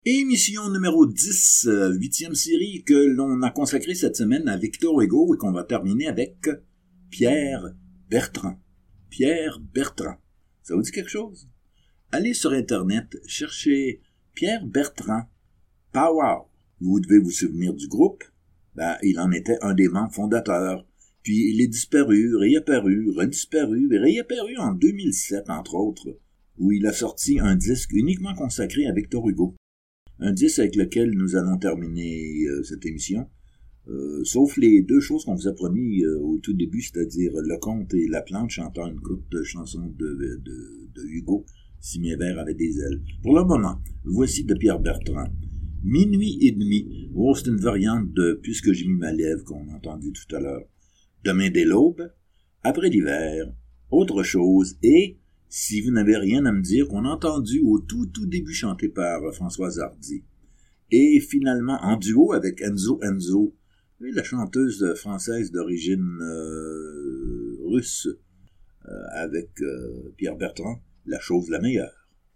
Émission numéro 10, 8e série que l'on a consacrée cette semaine à Victor Hugo et qu'on va terminer avec Pierre Bertrand. Pierre Bertrand. Ça vous dit quelque chose? Allez sur Internet, cherchez Pierre Bertrand. Pow-wow. Vous devez vous souvenir du groupe. Il en était un des membres fondateurs. Puis il est disparu, réapparu, redisparu et réapparu en 2007, entre autres, où il a sorti un disque uniquement consacré à Victor Hugo. Un disque avec lequel nous allons terminer cette émission, sauf les deux choses qu'on vous a promis au tout début, c'est-à-dire Lecomte et Laplante chantant une courte chanson de Hugo, Si mes vers avaient des ailes. Pour le moment, voici de Pierre Bertrand. Minuit et demi. Oh, c'est une variante de Puisque j'ai mis ma lèvre qu'on a entendu tout à l'heure. Demain dès l'aube, Après l'hiver, Autre chose et Si vous n'avez rien à me dire qu'on a entendu au tout début chanté par Françoise Hardy. Et finalement en duo avec Enzo, la chanteuse française d'origine russe, avec Pierre Bertrand, La chose la meilleure.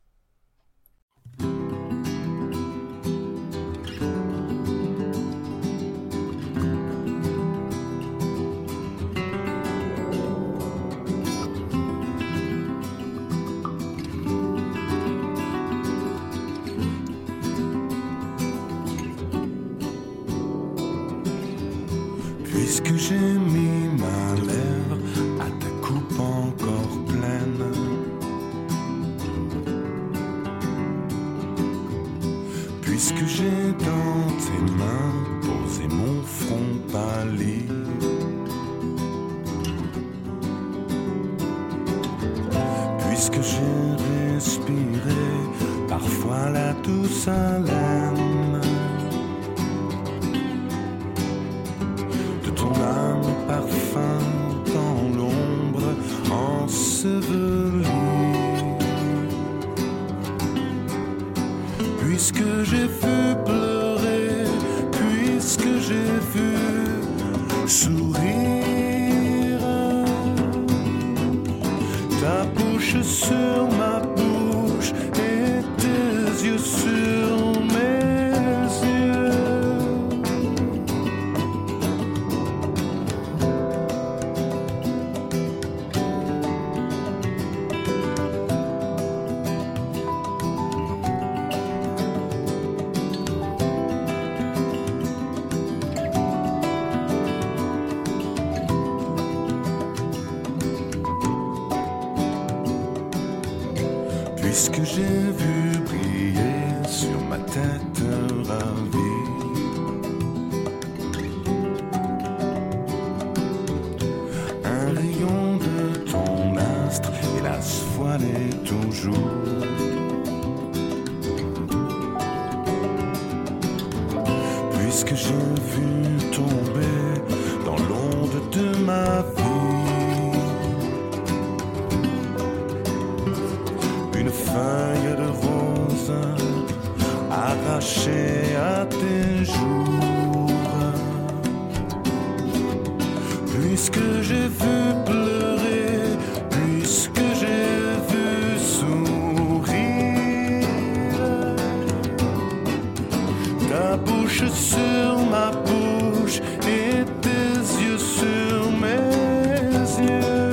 Puisque j'ai mis ma lèvre à ta coupe encore pleine, puisque j'ai dans tes mains posé mon front pâli, puisque j'ai respiré parfois la douce haleine ton âme parfum dans l'ombre ensevelie. Puisque j'ai vu pleurer, puisque j'ai vu sourire, ta bouche sur ma bouche et tes yeux sur mes yeux. Puisque j'ai vu briller sur ma tête ravie un rayon de ton astre, hélas voilé toujours, puisque j'ai vu tomber dans l'onde de ma vie une feuille de rose arrachée à tes jours, puisque j'ai vu pleurer, puisque j'ai vu sourire, ta bouche sur ma bouche et tes yeux sur mes yeux.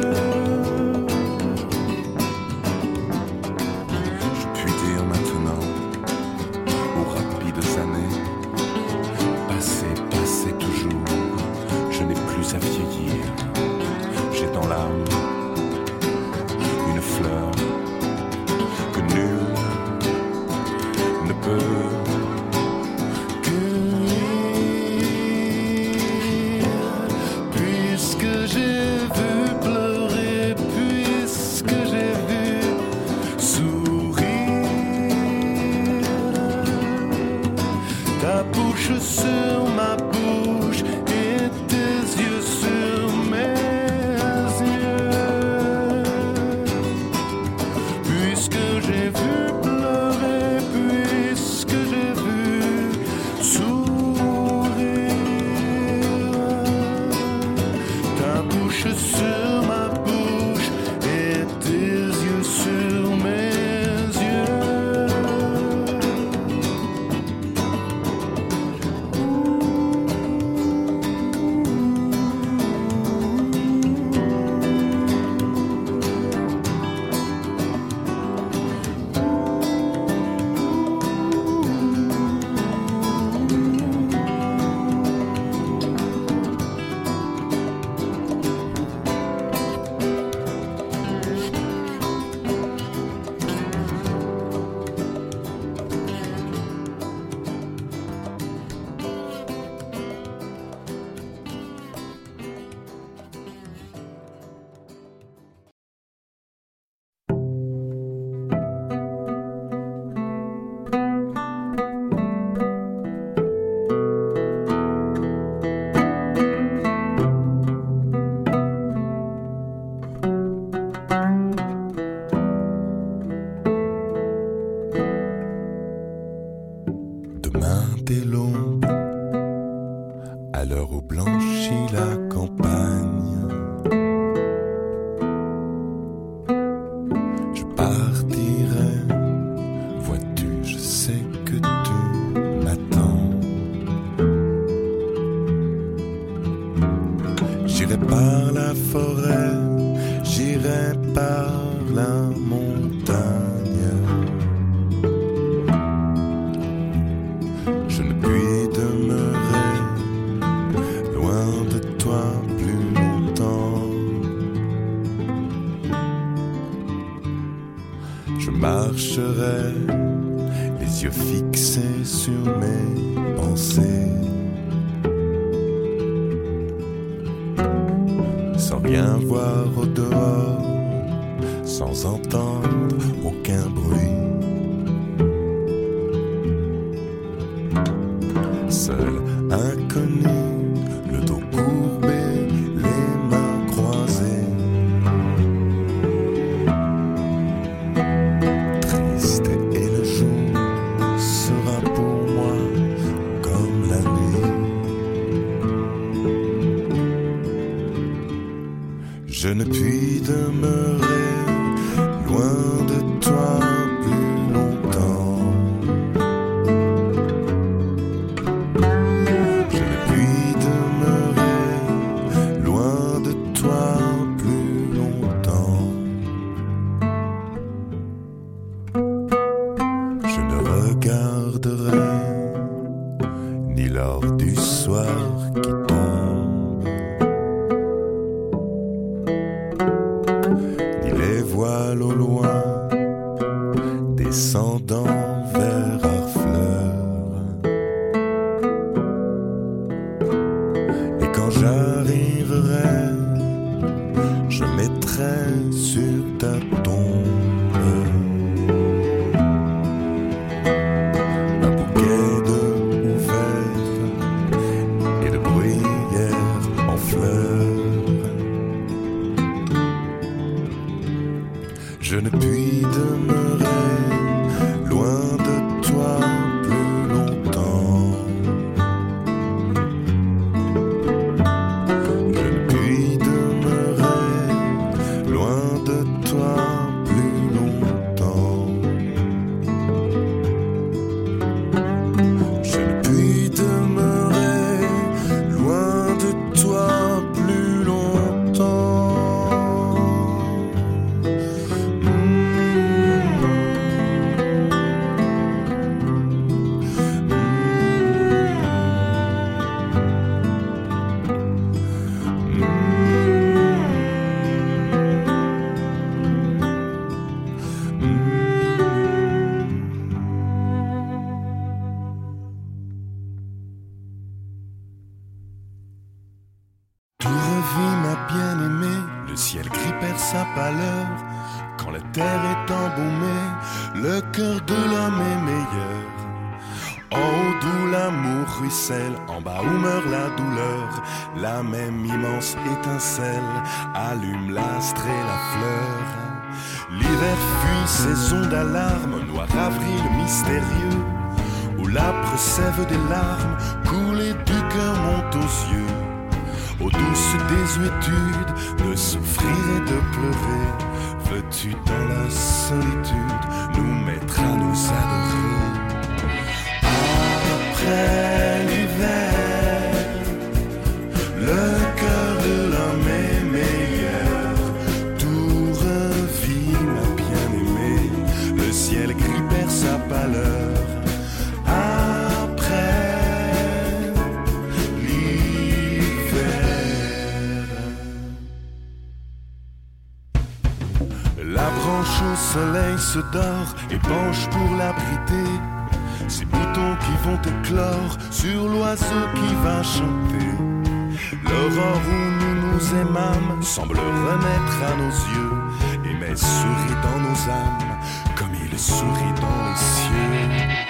À vieillir, j'ai dans l'âme une fleur que nul ne peut cueillir. Puisque j'ai vu pleurer, puisque j'ai vu sourire, ta bouche sur ma bouche et tes yeux sur mes yeux. Puisque j'ai vu pleurer, puisque j'ai vu sourire, ta bouche sur ma bouche et tes yeux sur mes yeux. Demain dès l'aube, à l'heure où blanchit la campagne, je partirai. Vois-tu, je sais que tu m'attends. J'irai par la forêt, j'irai par la montagne. Je ne puis demeurer loin de toi plus longtemps. Je marcherai, les yeux fixés sur mes pensées, sans rien voir au dehors, sans entendre aucun bruit. Seul, inconnu, le dos courbé, les mains croisées, triste, et le jour sera pour moi comme la nuit. Je ne puis demeurer loin de toi plus longtemps. Je ne puis demeurer loin de toi plus longtemps. Je ne regarderai ni l'or du soir qui tombe, ni les voiles au loin descendant vers Harfleur. Et quand j'arriverai, je mettrai sur ta tombe un bouquet de houverts et de bruyères en fleurs. Je ne puis demeurer loin de toi plus longtemps. Je ne puis demeurer loin de toi plus longtemps. Je ne puis demeurer loin de toi plus longtemps. Tout revit, ma bien-aimée, le ciel gris perd sa pâleur. Quand la terre est embaumée, le cœur de l'homme est meilleur. En haut d'où l'amour ruisselle, en bas où meurt la douleur, la même immense étincelle allume l'astre et la fleur. L'hiver fuit, saison d'alarme, noir avril mystérieux, où l'âpre sève des larmes, coulée du cœur monte aux yeux. Aux douces désuétudes de souffrir et de pleurer, veux-tu dans la solitude nous mettre à nous adorer? Après l'hiver, le cœur de l'homme est meilleur. Tout revit, ma bien-aimée, le ciel gris perd sa pâleur. La branche au soleil se dort et penche pour l'abriter. Ces boutons qui vont éclore sur l'oiseau qui va chanter. L'aurore où nous nous aimâmes semble renaître à nos yeux, et mais sourit dans nos âmes comme il sourit dans les cieux.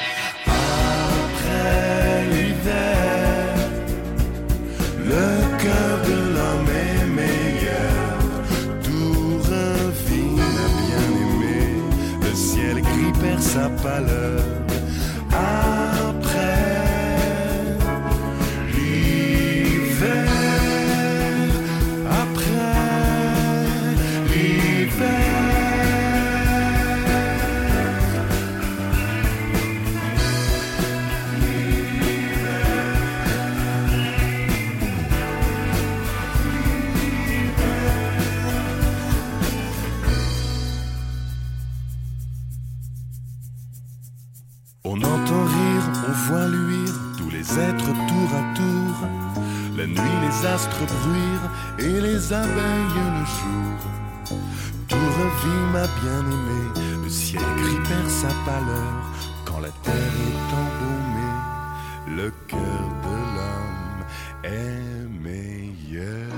Après l'hiver, le cœur de l'homme est meilleur. Tout revit, ma bien-aimée, le ciel gris perd sa pâleur. Après On entend rire, on voit luire tous les êtres tour à tour. La nuit, les astres bruirent et les abeilles le jour. Tout revit, ma bien-aimée, le ciel gris perd sa pâleur. Quand la terre est embaumée, le cœur de l'homme est meilleur.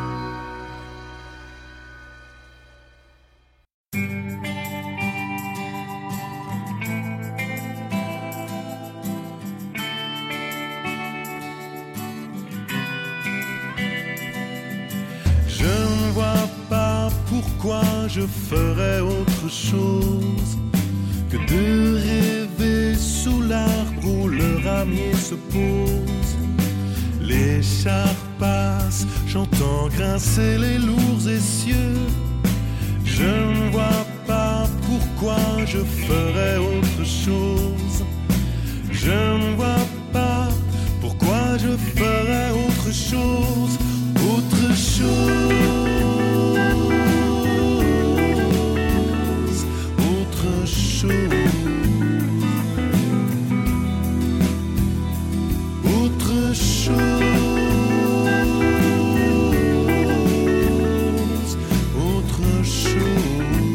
Pourquoi je ferais autre chose que de rêver sous l'arbre où le ramier se pose. Les chars passent, j'entends grincer les lourds essieux. Je ne vois pas pourquoi je ferais autre chose. Je ne vois pas pourquoi je ferais autre chose. Autre chose. Autre chose, autre chose.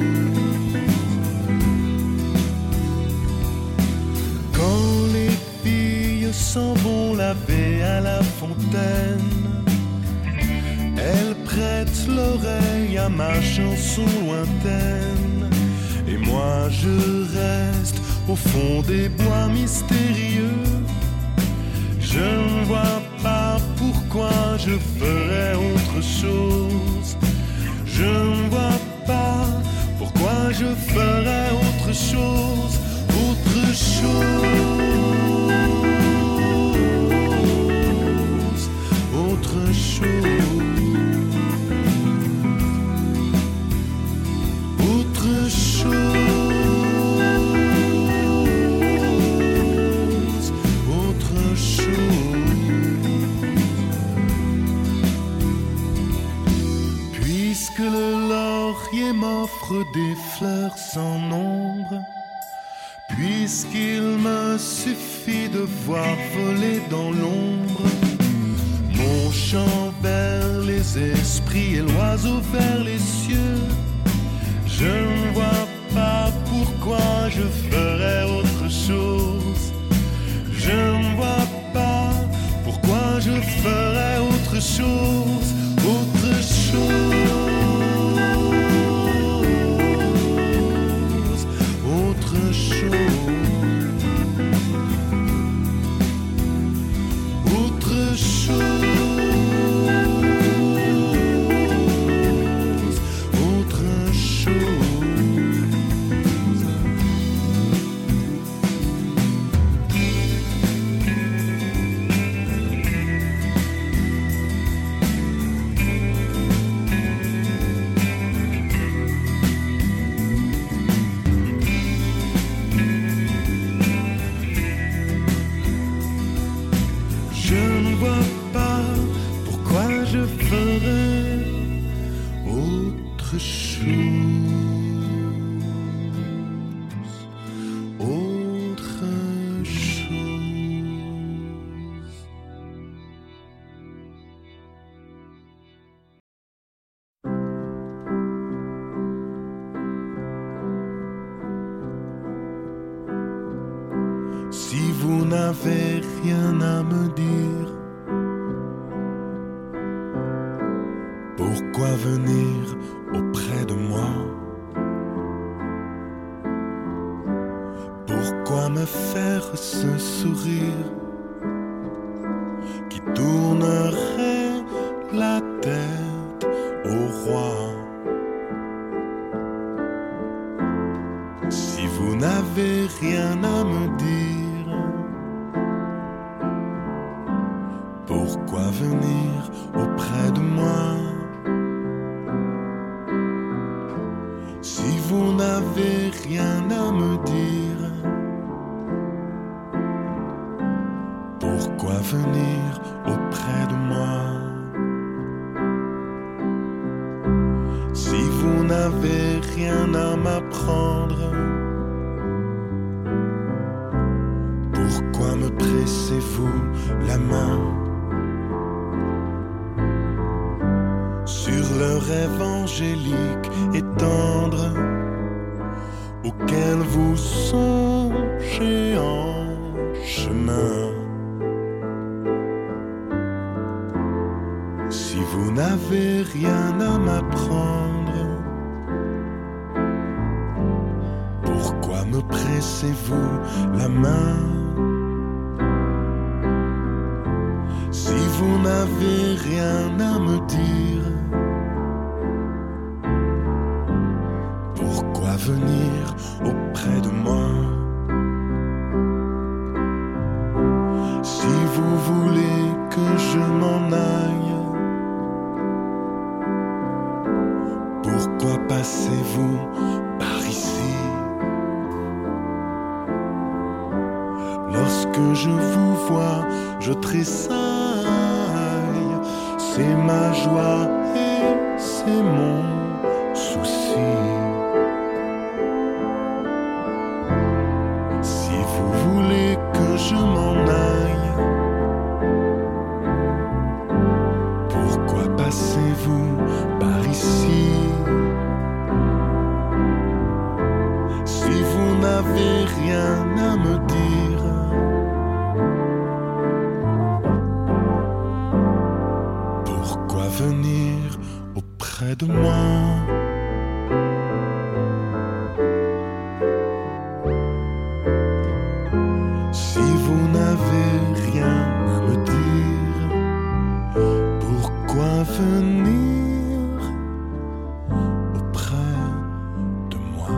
Quand les filles s'en vont laver à la fontaine, elles prêtent l'oreille à ma chanson lointaine. Et moi je reste au fond des bois mystérieux. Je ne vois pas pourquoi je ferais autre chose. Je ne vois pas pourquoi je ferais autre chose. Autre chose. Autre chose. Autre chose. Puisque le laurier m'offre des fleurs sans nombre, puisqu'il me suffit de voir voler dans l'ombre mon chant vers les esprits et l'oiseau vers les cieux, je ne vois pas pourquoi je ferais autre chose. Je ne vois pas pourquoi je ferais autre chose. Autre chose. Autre chose. Autre chose. Autre chose. Si vous n'avez rien à me dire, pourquoi venir auprès de moi? Pourquoi me faire ce sourire qui tournerait la tête au roi? Si vous n'avez rien à me dire, pourquoi venir auprès de moi? Si vous n'avez rien à me dire, pourquoi venir auprès de moi? Si vous n'avez rien à m'apprendre, pressez-vous la main sur le rêve angélique et tendre auquel vous songez en chemin? Si vous n'avez rien à m'apprendre, pourquoi me pressez-vous la main? Si vous n'avez rien à me dire, pourquoi venir auprès de moi? Si vous voulez que je m'en aille, pourquoi passez-vous par ici? Lorsque je vous vois, je tressaille. C'est ma joie et c'est mon souci. Si vous voulez que je m'en aille, pourquoi passez-vous par ici? Si vous n'avez rien à me dire, pourquoi venir auprès de moi? Si vous n'avez rien à me dire, pourquoi venir auprès de moi?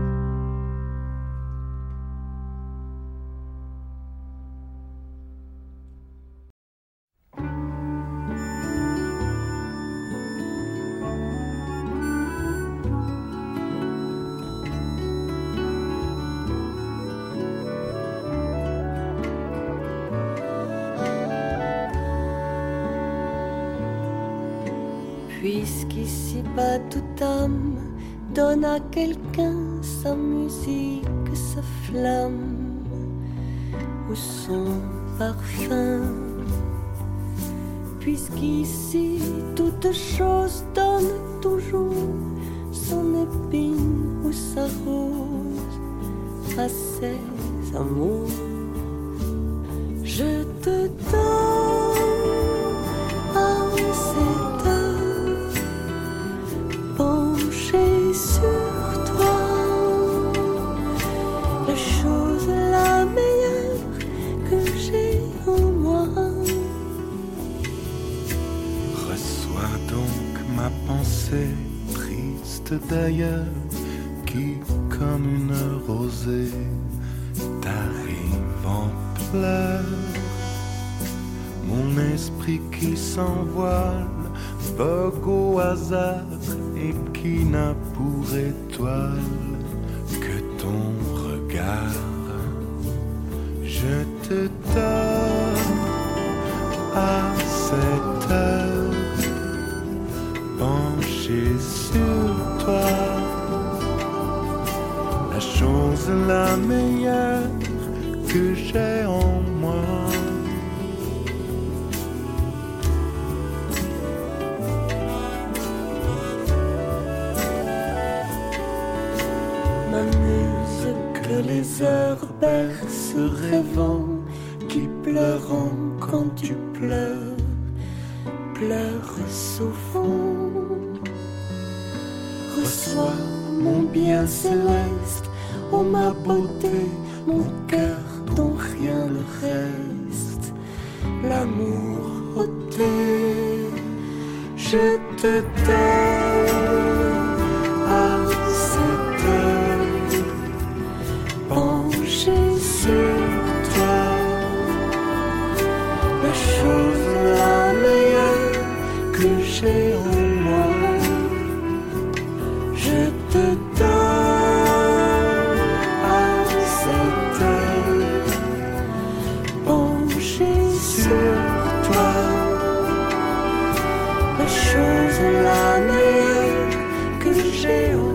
Puisqu'ici-bas toute âme donne à quelqu'un sa musique, sa flamme ou son parfum. Puisqu'ici toute chose donne toujours son épine ou sa rose à ses amours, je te donne à cette heure penchée sur toi la chose la meilleure que j'ai en moi. Reçois donc ma pensée triste d'ailleurs, qui comme une rosée t'arrive en pleurs. Mon esprit qui s'envole vogue au hasard et qui n'a pour étoile que ton regard. Je te donne à cette heure penché sur toi la chose la meilleure que j'ai en moi. Ma muse que les heures bercent rêvant, qui pleurant quand tu pleures, pleure souvent. Reçois mon bien céleste, ô ma beauté, mon cœur dont rien ne reste, l'amour ôté, je te donne à cette heure penché sur toi la chose la meilleure que j'ai en moi. Je te donne à cette heure penché sur toi la chose la meilleure que j'ai en moi.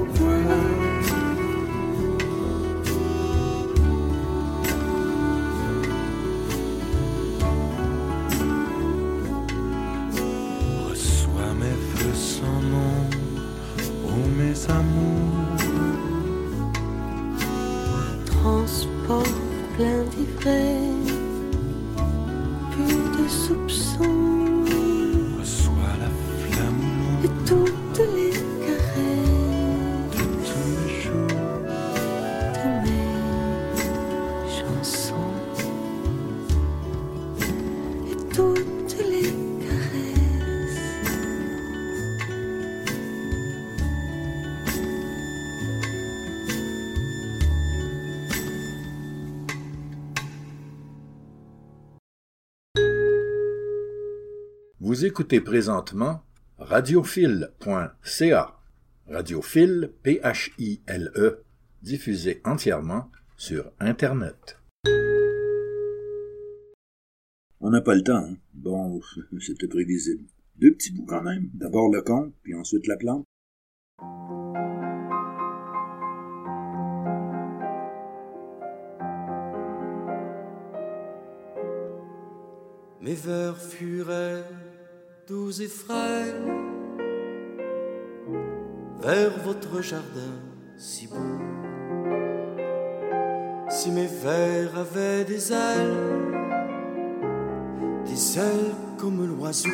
plein d'ivresse, pur de soupçons, reçois la flamme et toutes les caresses de tous les jours. de mes chansons, et toutes les caresses. Vous écoutez présentement radiophile.ca. Radiophile, P-H-I-L-E, diffusé entièrement sur Internet. On n'a pas le temps, hein? Bon, c'était prévisible. 2 petits bouts quand même. D'abord le conte, puis ensuite la plante. Mes vers furent doux et frais vers votre jardin si beau. Si mes vers avaient des ailes comme l'oiseau,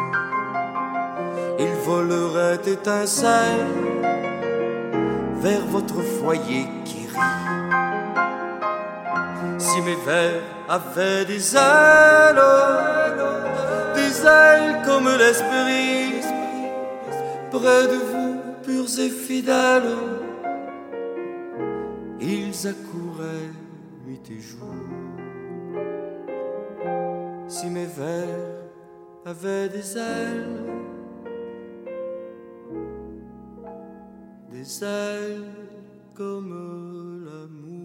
ils voleraient étincelles vers votre foyer qui rit. Si mes vers avaient des ailes comme l'esprit, près de vous, purs et fidèles, ils accouraient nuit et jour. Si mes vers avaient des ailes comme l'amour.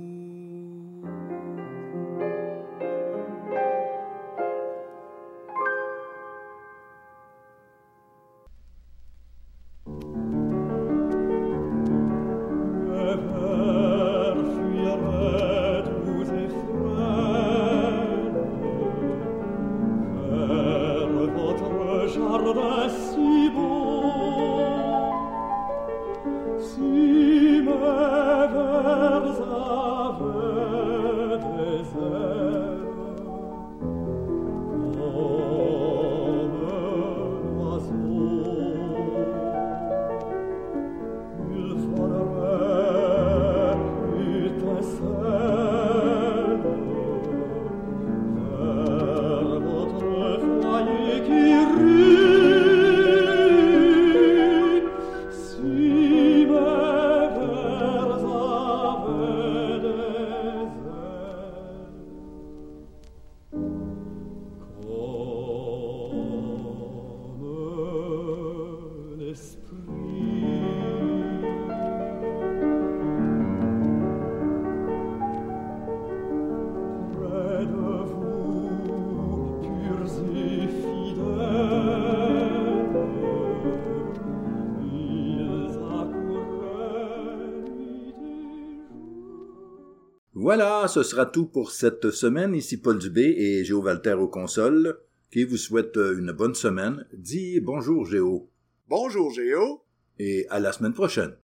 Voilà, ce sera tout pour cette semaine. Ici Paul Dubé et Géo Valter aux consoles, qui vous souhaite une bonne semaine. Dis bonjour Géo. Bonjour Géo. Et à la semaine prochaine.